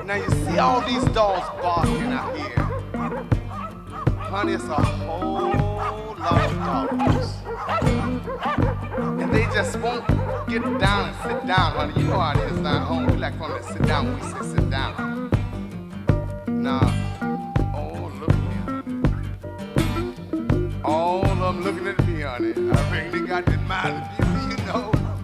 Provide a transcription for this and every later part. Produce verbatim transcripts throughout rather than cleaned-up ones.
Now you see all these dogs barking out here. Honey, it's a whole lot of dogs. And they just won't get down and sit down, honey. You know how it is down home. We like for them to sit down when we say sit down. Now, oh, look at me. All of them looking at me, honey. I reckon they got that mind of beauty, you know.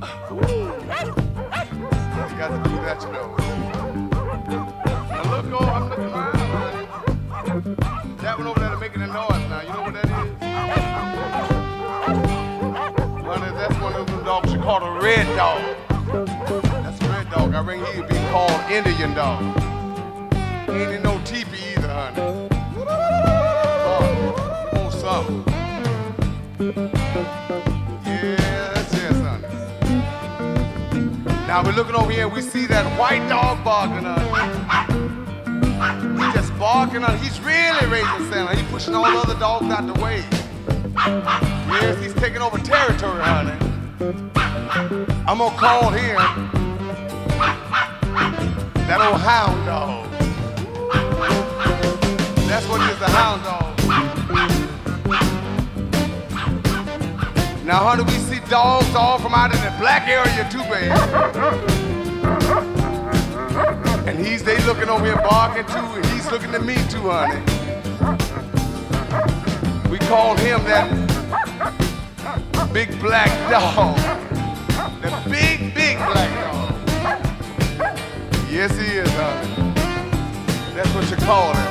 They got to do that, you know. Now look, oh, I'm looking around, honey. That one over there making a noise now. You know what that is? Honey, that's one of them dogs you call a red dog. That's a red dog. I reckon he'd be called Indian dog. He ain't in no teepee either, honey. Oh, you want something? Yes, yes, honey. Now we're looking over here and we see that white dog barking, honey. He's just barking, honey. He's really raising sound. He's pushing all the other dogs out the way. Yes, he's taking over territory, honey. I'm gonna call him that old hound dog. That's what it is, the hound dog. Now, honey, we see dogs all from out in the black area too, baby. And he's they looking over here barking too, and he's looking at me too, honey. We call him that big black dog. The big, big black dog. Yes, he is, honey. That's what you call him.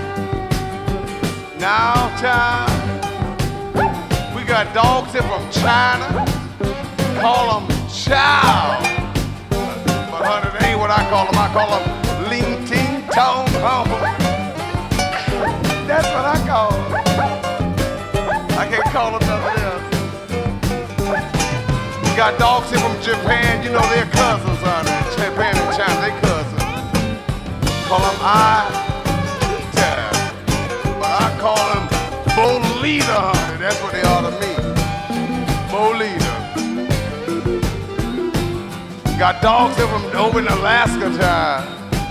Now, child, we got dogs here from China. Call them chow. But, honey, that ain't what I call them. I call them ling ting tong hong. That's what I call them. I can't call them nothing else. We got dogs here from Japan. You know they're cousins, honey. Japan and China, they cousins. Call them I. But I call them Bolita, honey. That's what they are to me. Bolita. Got dogs here from over in Alaska, child.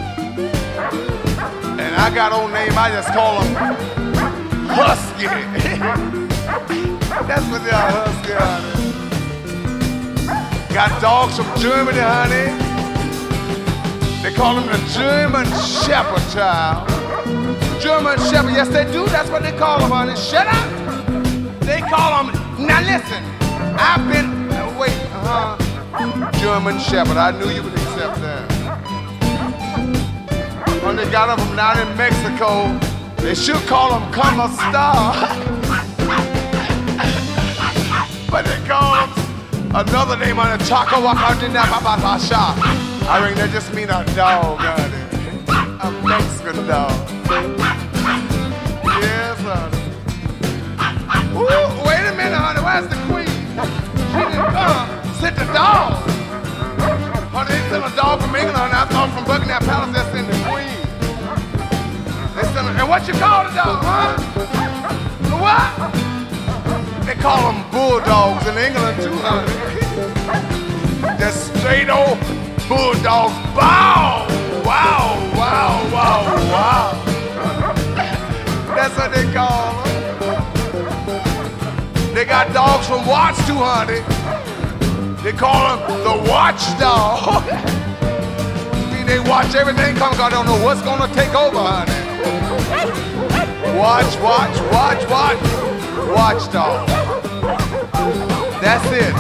And I got old name, I just call them Husky. That's what they are, Husky, honey. Got dogs from Germany, honey. They call them the German Shepherd, child. German Shepherd, yes they do, that's what they call them, honey. Shut up! They call them, now listen, I've been, uh, wait, uh-huh. German Shepherd, I knew you would accept that. When they got them from down in Mexico, they should call them Como Star. But they call them another name on the Chaco Wakandinababasha. I reckon that just mean a dog, honey. A Mexican dog. Yes, honey. Ooh, wait a minute, honey. Where's the queen? She didn't come. Sit the dog. Honey, they sent a dog from England, honey. I thought from Buckingham Palace they sent the queen. They sent a, and what you call the dog, huh? What? They call them bulldogs in England too, honey. They're straight old bulldogs. Wow! Wow! Wow! Wow! Wow! That's what they call them. They got dogs from Watts too, honey. They call them the watchdog. I mean, they watch everything come, because I don't know what's gonna take over, honey. Watch, watch, watch, watch. Watchdog. That's it.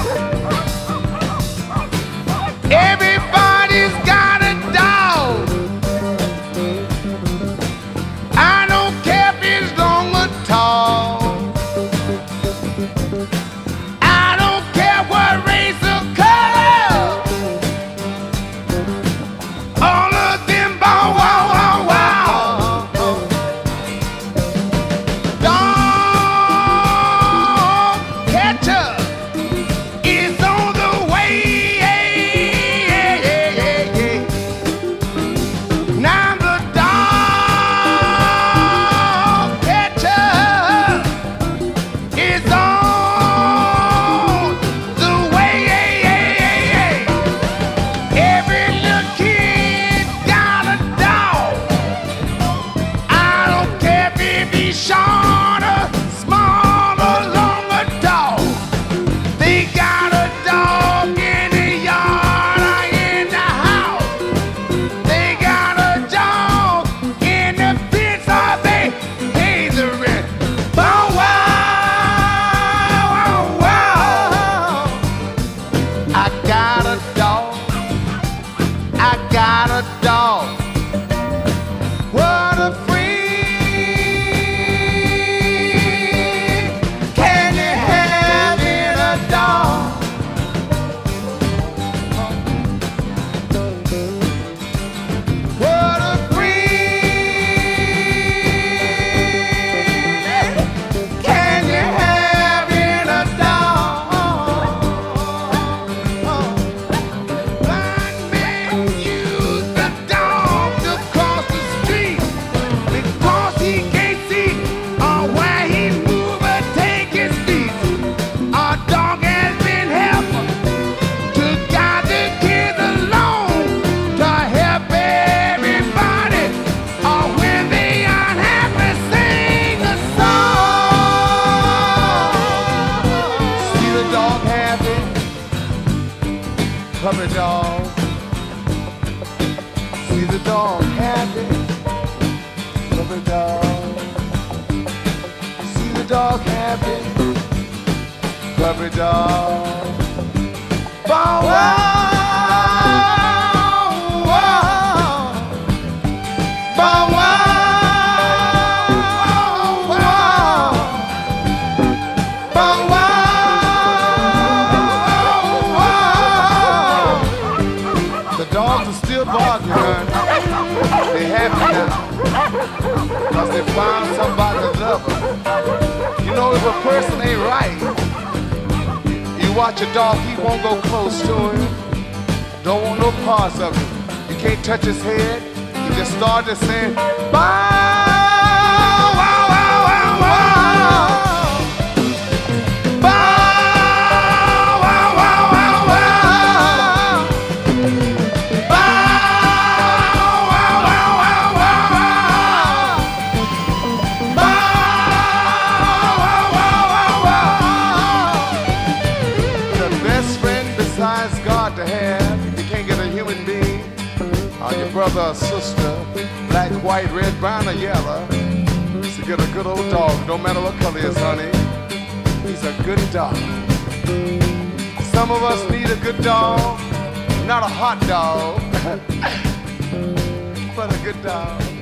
Everybody's got a dog. I don't care if it's long or tall. I don't care what race or color. All of them bow wow wow wow. Dog catcher is on the way. Yeah, yeah, yeah. a dog. What a friend can you have in a dog? What a friend can you have in a dog? Blind man used the dog to cross the street because he can't see or where he's moving or take his feet. Our dog has been helping to guide the kids along, to help everybody, or when they aren't happy, sing a song. See the dog happy, puppy dog. See the dog happy, puppy dog. See the dog happy, puppy dog. Bow wow, wow. Bow wow, wow. Bow wow, wow. The dogs are still barking, man. They happy now because they found somebody to love them. You know, if a person ain't right, you watch a dog, he won't go close to him. Don't want no parts of him. You can't touch his head. You just start to say, bow, wow, wow, wow, wow. Bow, wow, wow, wow, wow. Bow, wow, wow, wow, wow. Bow, wow, wow, wow, wow. The best friend besides God to have, if you can't get a human being, or your brother or sister, black, white, red, brown, or yellow, is to get a good old dog. Don't matter what color he is, honey. He's a good dog. Some of us need a good dog, not a hot dog, but a good dog.